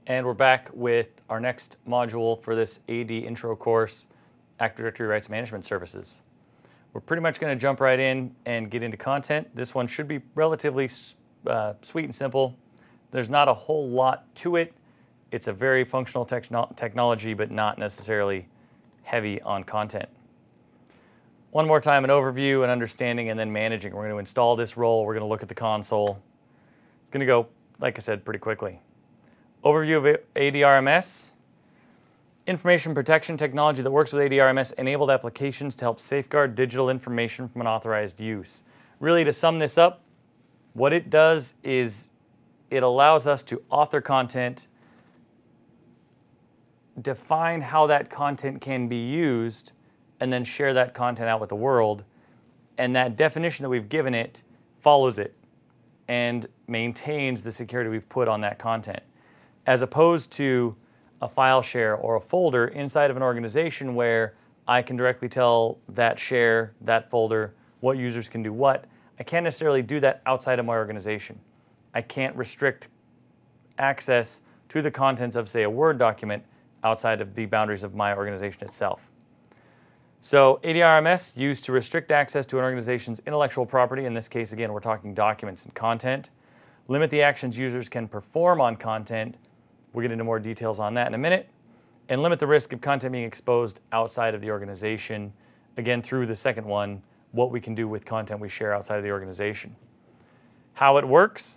And we're back with our next module for this AD intro course, Active Directory Rights Management Services. We're pretty much going to jump right in and get into content. This one should be relatively sweet and simple. There's not a whole lot to it. It's a very functional technology, but not necessarily heavy on content. One more time, an overview, an understanding, and then managing. We're going to install this role. We're going to look at the console. It's going to go, like I said, pretty quickly. Overview of ADRMS. Information protection technology that works with ADRMS enabled applications to help safeguard digital information from unauthorized use. Really, to sum this up, what it does is it allows us to author content, define how that content can be used, and then share that content out with the world. And that definition that we've given it follows it and maintains the security we've put on that content, as opposed to a file share or a folder inside of an organization where I can directly tell that share, that folder, what users can do what. I can't necessarily do that outside of my organization. I can't restrict access to the contents of, say, a Word document outside of the boundaries of my organization itself. So ADRMS used to restrict access to an organization's intellectual property. In this case, again, we're talking documents and content. Limit the actions users can perform on content. We'll get into more details on that in a minute. And limit the risk of content being exposed outside of the organization. Again, through the second one, what we can do with content we share outside of the organization. How it works,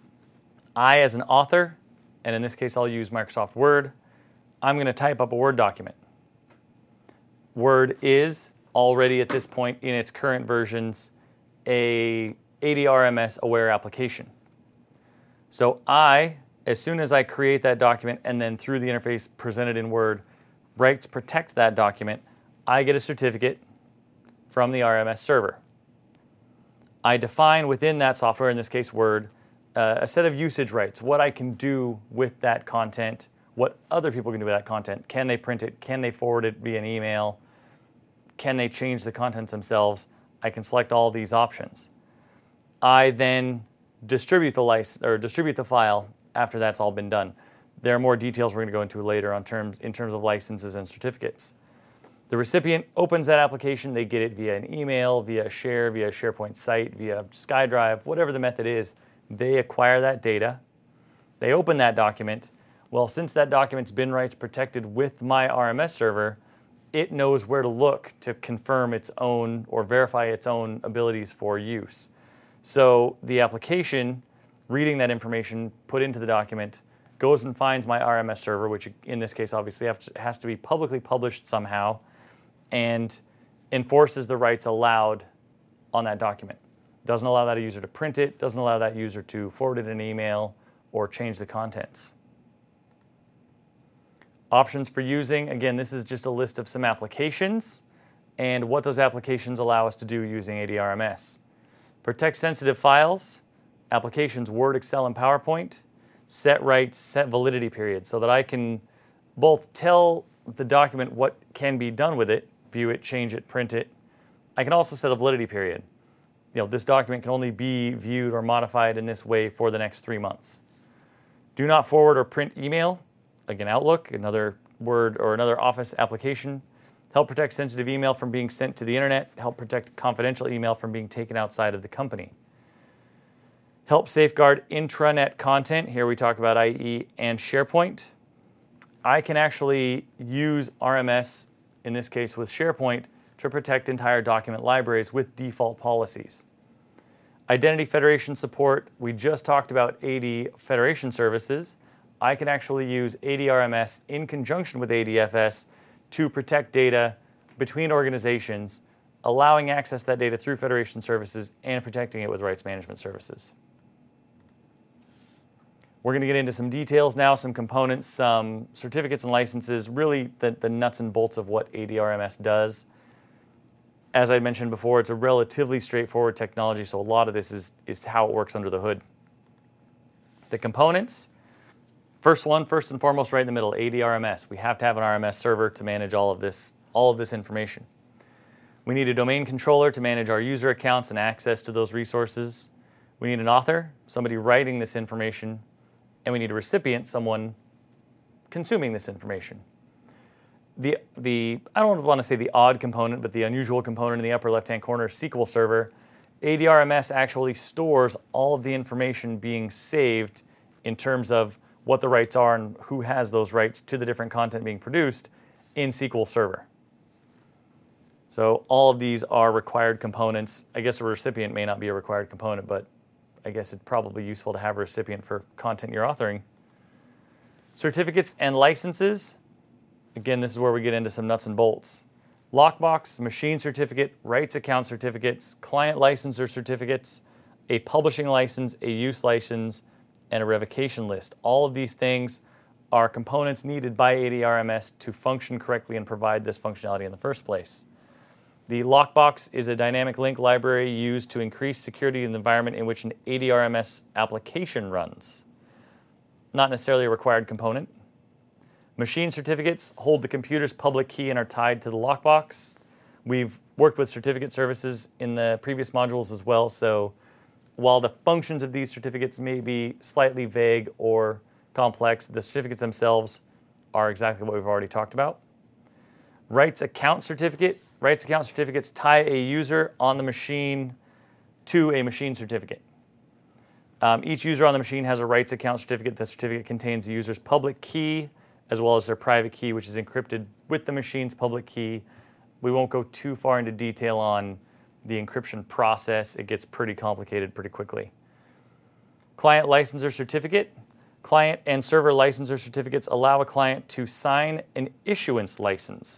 I as an author, and in this case I'll use Microsoft Word, I'm going to type up a Word document. Word is already at this point in its current versions a ADRMS aware application. So as soon as I create that document and then through the interface presented in Word, rights protect that document, I get a certificate from the RMS server. I define within that software, in this case Word, a set of usage rights, what I can do with that content, what other people can do with that content. Can they print it? Can they forward it via an email? Can they change the contents themselves? I can select all these options. I then distribute the file after that's all been done. There are more details we're going to go into later in terms of licenses and certificates. The recipient opens that application. They get it via an email, via a share, via a SharePoint site, via SkyDrive, whatever the method is. They acquire that data. They open that document. Well, since that document's been rights protected with my RMS server, it knows where to look to confirm its own or verify its own abilities for use. So the application, reading that information put into the document, goes and finds my RMS server, which in this case obviously has to be publicly published somehow, and enforces the rights allowed on that document. Doesn't allow that user to print it, doesn't allow that user to forward it in an email or change the contents. Options for using, again, this is just a list of some applications and what those applications allow us to do using ADRMS. Protect sensitive files, applications Word, Excel, and PowerPoint. Set rights, set validity periods, so that I can both tell the document what can be done with it, view it, change it, print it. I can also set a validity period. This document can only be viewed or modified in this way for the next 3 months. Do not forward or print email. Again, Outlook, another Word or another Office application. Help protect sensitive email from being sent to the internet. Help protect confidential email from being taken outside of the company. Help safeguard intranet content. Here we talk about IE and SharePoint. I can actually use RMS, in this case with SharePoint, to protect entire document libraries with default policies. Identity federation support. We just talked about AD federation services. I can actually use ADRMS in conjunction with ADFS to protect data between organizations, allowing access to that data through federation services and protecting it with rights management services. We're going to get into some details now, some components, some certificates and licenses, really the nuts and bolts of what ADRMS does. As I mentioned before, it's a relatively straightforward technology, so a lot of this is how it works under the hood. The components, first and foremost, right in the middle, ADRMS. We have to have an RMS server to manage all of this information. We need a domain controller to manage our user accounts and access to those resources. We need an author, somebody writing this information, and we need a recipient, someone consuming this information. The I don't want to say the odd component, but the unusual component in the upper left-hand corner, SQL Server, ADRMS actually stores all of the information being saved in terms of what the rights are and who has those rights to the different content being produced in SQL Server. So all of these are required components. I guess a recipient may not be a required component, but I guess it's probably useful to have a recipient for content you're authoring. Certificates and licenses. Again, this is where we get into some nuts and bolts. Lockbox, machine certificate, rights account certificates, client licensor certificates, a publishing license, a use license, and a revocation list. All of these things are components needed by ADRMS to function correctly and provide this functionality in the first place. The lockbox is a dynamic link library used to increase security in the environment in which an ADRMS application runs. Not necessarily a required component. Machine certificates hold the computer's public key and are tied to the lockbox. We've worked with certificate services in the previous modules as well, so while the functions of these certificates may be slightly vague or complex, the certificates themselves are exactly what we've already talked about. Rights account certificate. Rights account certificates tie a user on the machine to a machine certificate. Each user on the machine has a rights account certificate. The certificate contains the user's public key as well as their private key, which is encrypted with the machine's public key. We won't go too far into detail on the encryption process. It gets pretty complicated pretty quickly. Client licensor certificate. Client and server licensor certificates allow a client to sign an issuance license.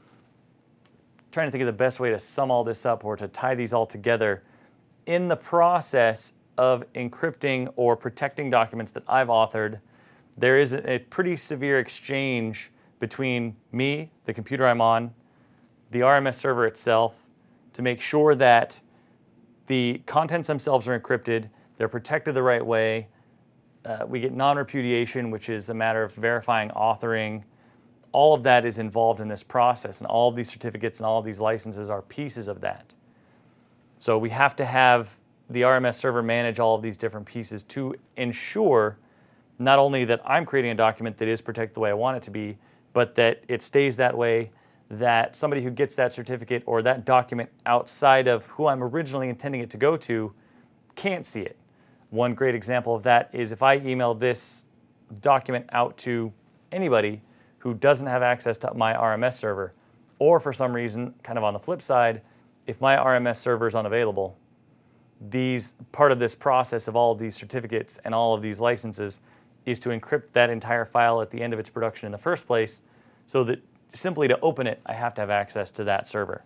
Trying to think of the best way to sum all this up or to tie these all together. In the process of encrypting or protecting documents that I've authored, there is a pretty severe exchange between me, the computer I'm on, the RMS server itself, to make sure that the contents themselves are encrypted, they're protected the right way. We get non-repudiation, which is a matter of verifying authoring. All of that is involved in this process, and all of these certificates and all of these licenses are pieces of that. So we have to have the RMS server manage all of these different pieces to ensure not only that I'm creating a document that is protected the way I want it to be, but that it stays that way, that somebody who gets that certificate or that document outside of who I'm originally intending it to go to can't see it. One great example of that is if I email this document out to anybody who doesn't have access to my RMS server, or for some reason, kind of on the flip side, if my RMS server is unavailable, part of this process of all of these certificates and all of these licenses is to encrypt that entire file at the end of its production in the first place, so that simply to open it, I have to have access to that server.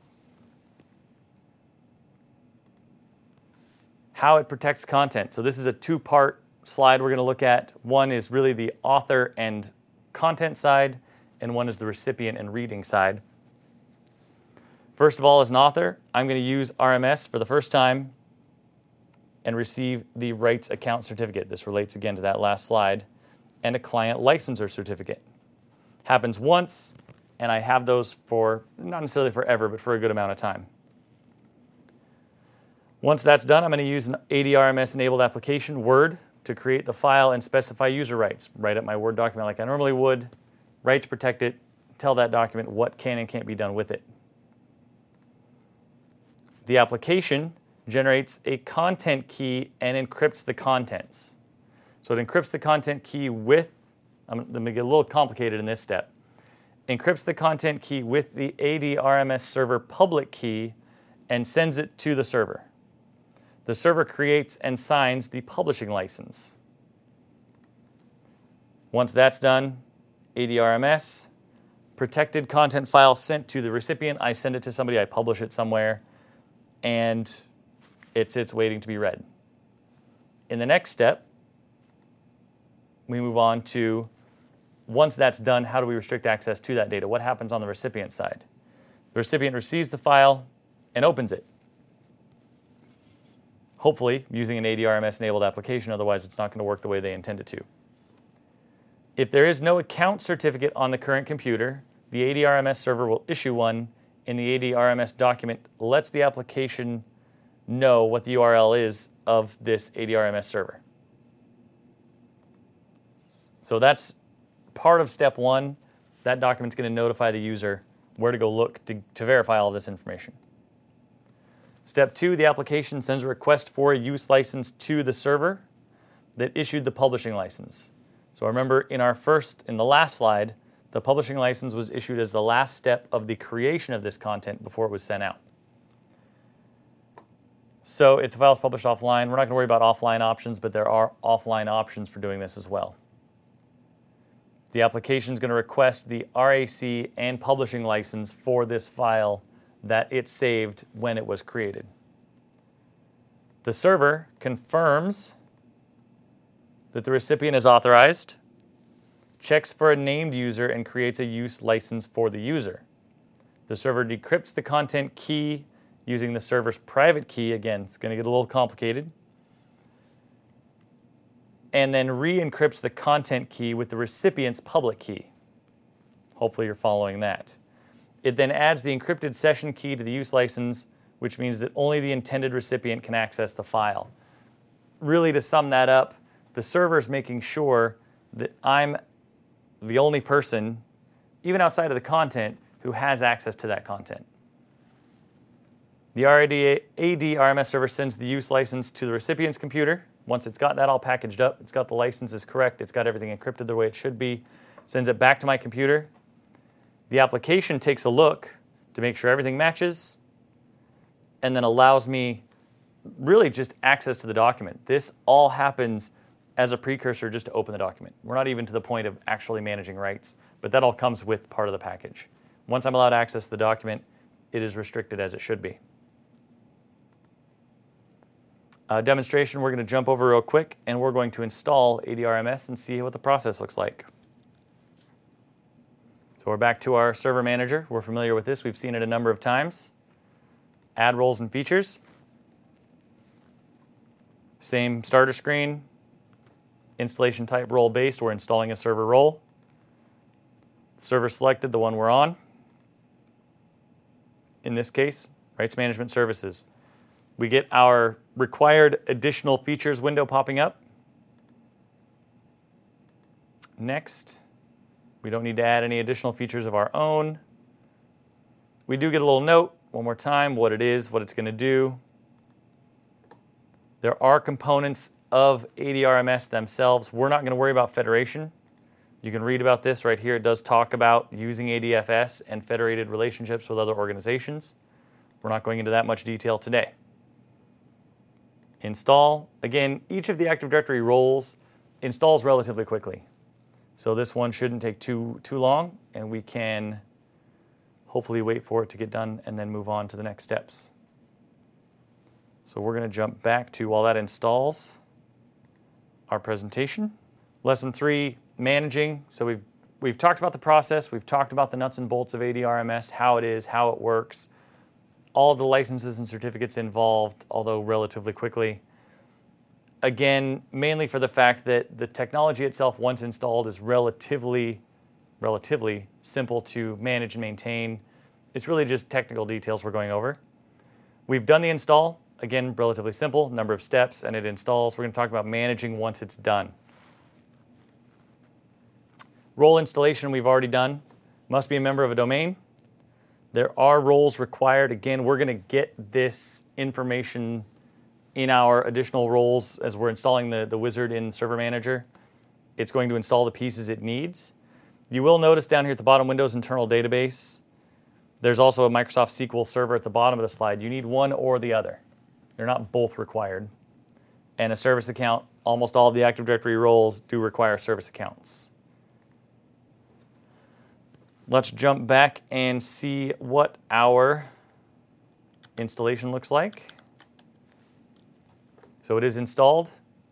How it protects content. So this is a two-part slide we're going to look at. One is really the author and content side, and one is the recipient and reading side. First of all, as an author, I'm going to use RMS for the first time and receive the rights account certificate. This relates again to that last slide. And a client licensor certificate. Happens once, and I have those for, not necessarily forever, but for a good amount of time. Once that's done, I'm going to use an ADRMS-enabled application, Word, to create the file and specify user rights. Write up my Word document like I normally would, rights protect it, tell that document what can and can't be done with it. The application generates a content key and encrypts the contents. So it encrypts the content key with, I'm going to get a little complicated in this step, encrypts the content key with the ADRMS server public key and sends it to the server. The server creates and signs the publishing license. Once that's done, ADRMS, protected content file sent to the recipient. I send it to somebody, I publish it somewhere, and it sits waiting to be read. In the next step, we move on to, once that's done, how do we restrict access to that data? What happens on the recipient side? The recipient receives the file and opens it. Hopefully using an ADRMS-enabled application, otherwise it's not going to work the way they intend it to. If there is no account certificate on the current computer, the ADRMS server will issue one, and the ADRMS document lets the application know what the URL is of this ADRMS server. So that's part of step 1, that document's going to notify the user where to go look to verify all this information. Step 2, the application sends a request for a use license to the server that issued the publishing license. So remember in the last slide, the publishing license was issued as the last step of the creation of this content before it was sent out. So if the file is published offline, we're not going to worry about offline options, but there are offline options for doing this as well. The application is going to request the RAC and publishing license for this file that it saved when it was created. The server confirms that the recipient is authorized, checks for a named user, and creates a use license for the user. The server decrypts the content key using the server's private key. Again, it's going to get a little complicated. And then re-encrypts the content key with the recipient's public key. Hopefully you're following that. It then adds the encrypted session key to the use license, which means that only the intended recipient can access the file. Really, to sum that up, the server is making sure that I'm the only person, even outside of the content, who has access to that content. The AD-RMS server sends the use license to the recipient's computer. Once it's got that all packaged up, it's got the licenses correct, it's got everything encrypted the way it should be, sends it back to my computer. The application takes a look to make sure everything matches, and then allows me really just access to the document. This all happens as a precursor just to open the document. We're not even to the point of actually managing rights, but that all comes with part of the package. Once I'm allowed access to the document, it is restricted as it should be. Demonstration we're going to jump over real quick, and we're going to install AD-RMS and see what the process looks like. So we're back to our server manager. We're familiar with this. We've seen it a number of times. Add roles and features. Same starter screen. Installation type role based. We're installing a server role. Server selected, the one we're on. In this case, rights management services. We get our required additional features window popping up. Next, we don't need to add any additional features of our own. We do get a little note, one more time, what it is, what it's going to do. There are components of AD-RMS themselves. We're not going to worry about federation. You can read about this right here. It does talk about using ADFS and federated relationships with other organizations. We're not going into that much detail today. Install. Again, each of the Active Directory roles installs relatively quickly. So this one shouldn't take too long, and we can hopefully wait for it to get done and then move on to the next steps. So we're going to jump back to, while that installs, our presentation. Lesson 3, managing. So we've talked about the process, we've talked about the nuts and bolts of AD-RMS, how it is, how it works, all of the licenses and certificates involved, although relatively quickly. Again, mainly for the fact that the technology itself, once installed, is relatively simple to manage and maintain. It's really just technical details we're going over. We've done the install. Again, relatively simple, number of steps, and it installs. We're going to talk about managing once it's done. Role installation we've already done. Must be a member of a domain. There are roles required. Again, we're going to get this information in our additional roles as we're installing the wizard in Server Manager. It's going to install the pieces it needs. You will notice down here at the bottom, Windows Internal Database, there's also a Microsoft SQL Server at the bottom of the slide. You need one or the other. They're not both required. And a service account, almost all of the Active Directory roles do require service accounts. Let's jump back and see what our installation looks like. So it is installed.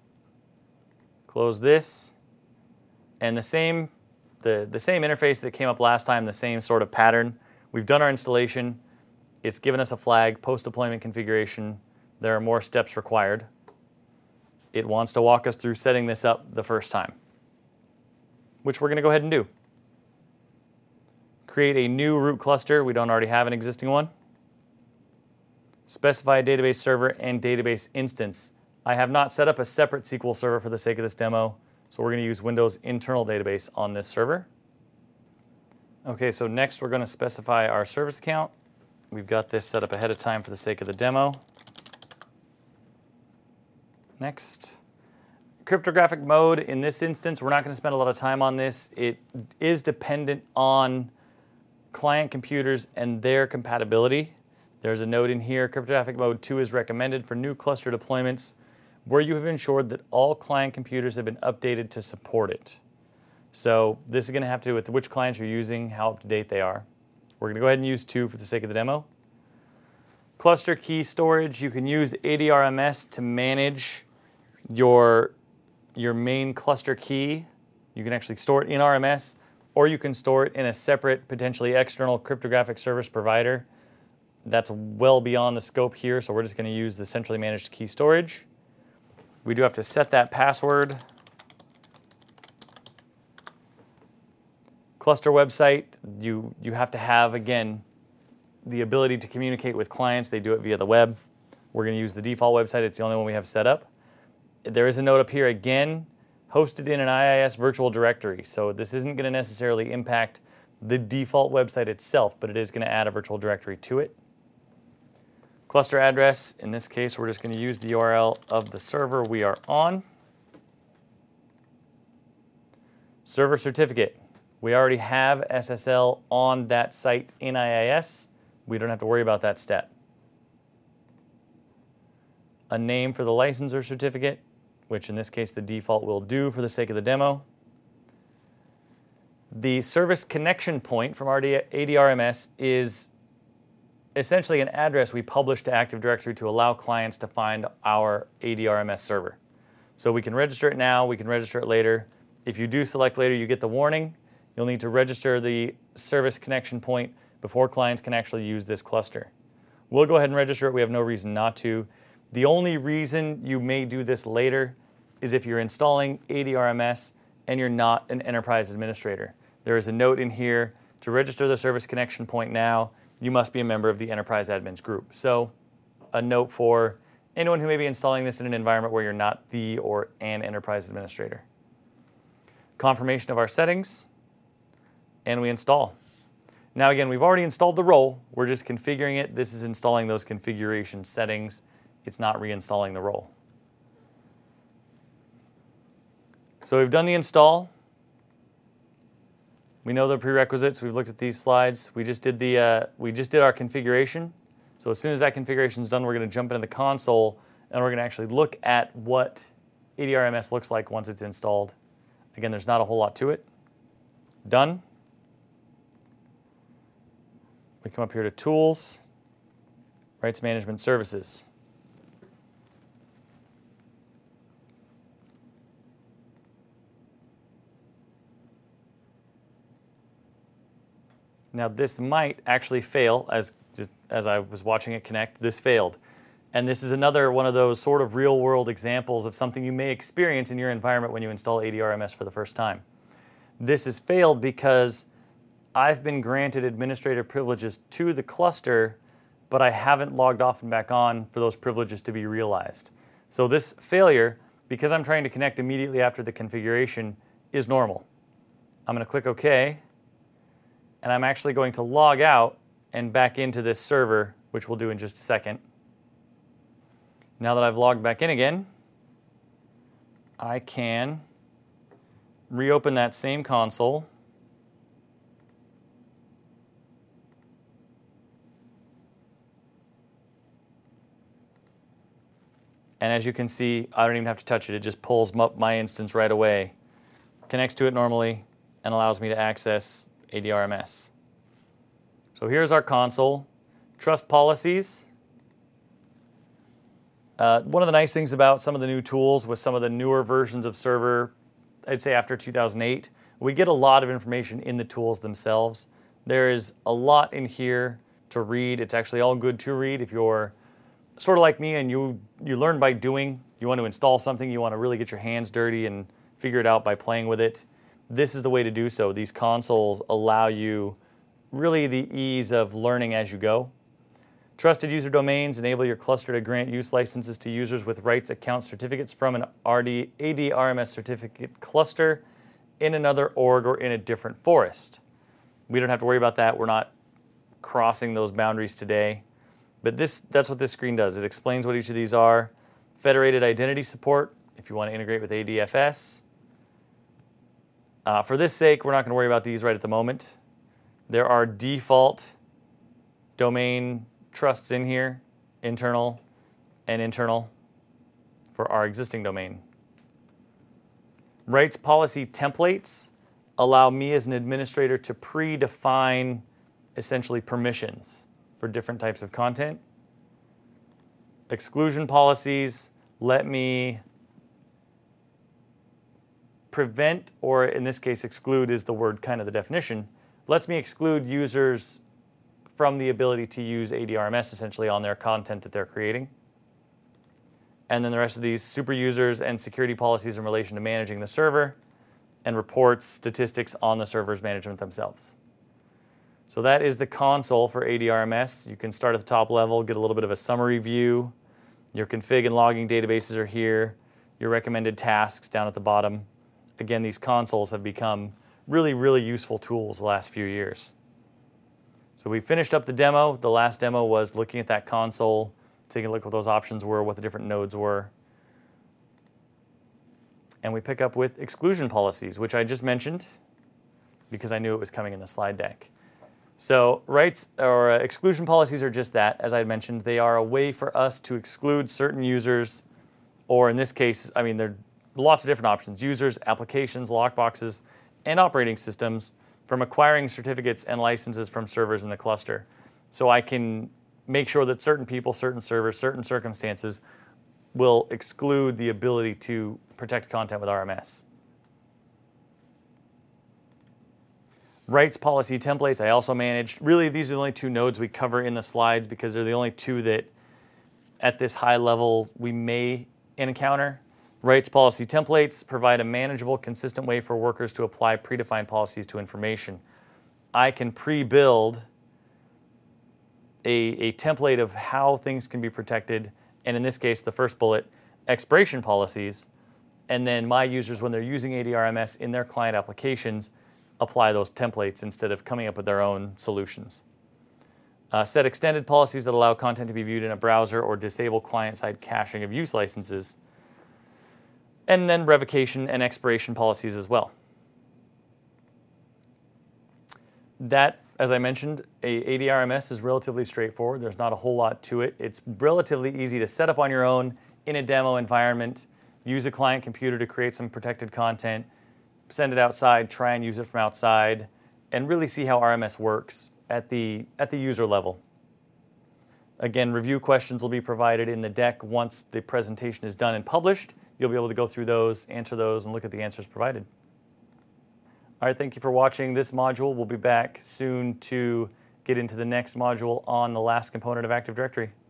Close this. And the same interface that came up last time, the same sort of pattern. We've done our installation. It's given us a flag, post-deployment configuration. There are more steps required. It wants to walk us through setting this up the first time, which we're going to go ahead and do. Create a new root cluster. We don't already have an existing one. Specify a database server and database instance. I have not set up a separate SQL server for the sake of this demo, So we're going to use Windows internal database on this server. Okay, so next we're going to specify our service account. We've got this set up ahead of time for the sake of the demo. Next. Cryptographic mode, in this instance, we're not going to spend a lot of time on this. It is dependent on client computers and their compatibility. There's a note in here, cryptographic mode 2 is recommended for new cluster deployments where you have ensured that all client computers have been updated to support it. So this is going to have to do with which clients you're using, how up to date they are. We're going to go ahead and use 2 for the sake of the demo. Cluster key storage, you can use ADRMS to manage your main cluster key. You can actually store it in RMS, or you can store it in a separate, potentially external cryptographic service provider. That's well beyond the scope here, so we're just going to use the centrally managed key storage. We do have to set that password. Cluster website, you have to have, again, the ability to communicate with clients. They do it via the web. We're going to use the default website. It's the only one we have set up. There is a note up here, again, hosted in an IIS virtual directory. So this isn't going to necessarily impact the default website itself, but it is going to add a virtual directory to it. Cluster address, in this case, we're just going to use the URL of the server we are on. Server certificate. We already have SSL on that site in IIS. We don't have to worry about that step. A name for the licensor certificate, which in this case the default will do for the sake of the demo. The service connection point from ADRMS is essentially an address we publish to Active Directory to allow clients to find our ADRMS server. So we can register it now, we can register it later. If you do select later, you get the warning. You'll need to register the service connection point before clients can actually use this cluster. We'll go ahead and register it. We have no reason not to. The only reason you may do this later is if you're installing ADRMS and you're not an enterprise administrator. There is a note in here to register the service connection point now. You must be a member of the enterprise admins group. So a note for anyone who may be installing this in an environment where you're not the or an enterprise administrator. Confirmation of our settings, and we install. Now again, we've already installed the role. We're just configuring it. This is installing those configuration settings. It's not reinstalling the role. So we've done the install. We know the prerequisites. We've looked at these slides. We just did our configuration. So as soon as that configuration is done, we're going to jump into the console and we're going to actually look at what ADRMS looks like once it's installed. Again, there's not a whole lot to it. Done. We come up here to Tools, Rights Management Services. Now this might actually fail, as I was watching it connect, this failed. And this is another one of those sort of real world examples of something you may experience in your environment when you install ADRMS for the first time. This has failed because I've been granted administrative privileges to the cluster, but I haven't logged off and back on for those privileges to be realized. So this failure, because I'm trying to connect immediately after the configuration, is normal. I'm going to click OK, and I'm actually going to log out and back into this server, which we'll do in just a second. Now that I've logged back in again, I can reopen that same console. And as you can see, I don't even have to touch it. It just pulls up my instance right away, connects to it normally, and allows me to access ADRMS. So here's our console. Trust policies. One of the nice things about some of the new tools with some of the newer versions of Server, I'd say after 2008, we get a lot of information in the tools themselves. There is a lot in here to read. It's actually all good to read if you're sort of like me and you learn by doing. You want to install something, you want to really get your hands dirty and figure it out by playing with it. This is the way to do so. These consoles allow you really the ease of learning as you go. Trusted user domains enable your cluster to grant use licenses to users with rights account certificates from an ADRMS certificate cluster in another org or in a different forest. We don't have to worry about that. We're not crossing those boundaries today. But that's what this screen does. It explains what each of these are. Federated identity support, if you want to integrate with ADFS. For this sake, we're not going to worry about these right at the moment. There are default domain trusts in here, internal and internal, for our existing domain. Rights policy templates allow me as an administrator to predefine essentially permissions for different types of content. Exclusion policies let me prevent, or in this case exclude is the word, kind of the definition, lets me exclude users from the ability to use ADRMS essentially on their content that they're creating. And then the rest of these super users and security policies in relation to managing the server and reports, statistics on the server's management themselves. So that is the console for ADRMS. You can start at the top level, get a little bit of a summary view. Your config and logging databases are here. Your recommended tasks down at the bottom. Again, these consoles have become really, really useful tools the last few years. So we finished up the demo. The last demo was looking at that console, taking a look at what those options were, what the different nodes were. And we pick up with exclusion policies, which I just mentioned because I knew it was coming in the slide deck. So rights or exclusion policies are just that. As I mentioned, they are a way for us to exclude certain users, or in this case, I mean, there are lots of different options, users, applications, lockboxes, and operating systems from acquiring certificates and licenses from servers in the cluster. So I can make sure that certain people, certain servers, certain circumstances will exclude the ability to protect content with RMS. Rights policy templates I also managed. Really, these are the only two nodes we cover in the slides because they're the only two that at this high level we may encounter. Rights policy templates provide a manageable, consistent way for workers to apply predefined policies to information. I can pre-build a template of how things can be protected, and in this case, the first bullet, expiration policies, and then my users, when they're using ADRMS in their client applications, apply those templates instead of coming up with their own solutions. Set extended policies that allow content to be viewed in a browser or disable client-side caching of use licenses. And then revocation and expiration policies as well. That, as I mentioned, ADRMS is relatively straightforward. There's not a whole lot to it. It's relatively easy to set up on your own in a demo environment, use a client computer to create some protected content, send it outside, try and use it from outside, and really see how RMS works at the user level. Again, review questions will be provided in the deck once the presentation is done and published. You'll be able to go through those, answer those, and look at the answers provided. All right, thank you for watching this module. We'll be back soon to get into the next module on the last component of Active Directory.